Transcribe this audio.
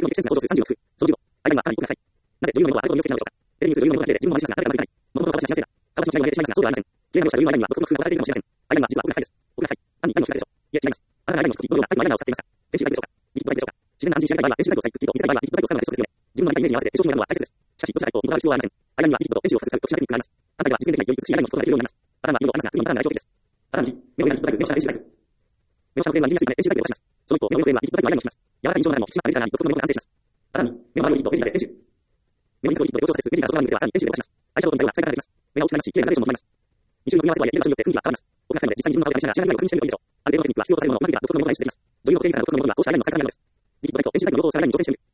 の激戦な構造数36。その15。間にはかなり多くが入り。なぜというのはあるというのを定義を示す。エレメンツというのは自分の話が誰かの理解。物の形に合わせた。形の違いはでしまいますが、そうではありません。経営の話というのは間には僕の工夫がされているかもしれません。間には実は奥が深いです。奥が深い。単に間にも近いでしょう。いえ、違います。あなたが間にも低いのような間にを使っていますが、電子ライブでしょうか。リピットライブでしょうか。自然な安心し合いたい場合は電子ライブを使い、クッキーと見せたい場合はリピットライブを使うのでそうですよね。自分の理解イメージに合わせて手帳になるのは大切です。しかし、どちらかと見守る必要はありません。間にはリピットと電子を外す特殊なテクニックがあります。単体では実現できないより美しい間にもことができるようになります。パターンは色々ありますが、次のパターンが代表的です。パターン1、目を描くリピットライブ、電子ライブ、目を下のフレームは握りやすいので電子ライブで押します。その一方、目を上のフレームはリピットライブを間にもします。柔らかい印象の中でも引き締まったデジタルな独特のものが安定します。パターン2、目の周りをリピット、デジタルで編集。目をリピット、リピット、両調節、デジタル外側に向けてはさらに編集で押します。相性との対応が伝えられます。目が大きくなりますし、綺麗なナレーションも生まれます。2種類の組み合わせとはいえ、絵の場所によって雰囲気は変わります。奥が深いので実際に自分の顔で見ながら知らないを確認してみるといいでしょう。ある程度のテクニックは必要とされるものをうまく独特のものが演出できます。女優の性格など独特のものがこうしたアイラインの使い方になります。リピットライト、電子ライブの両方をさらに調整してみる。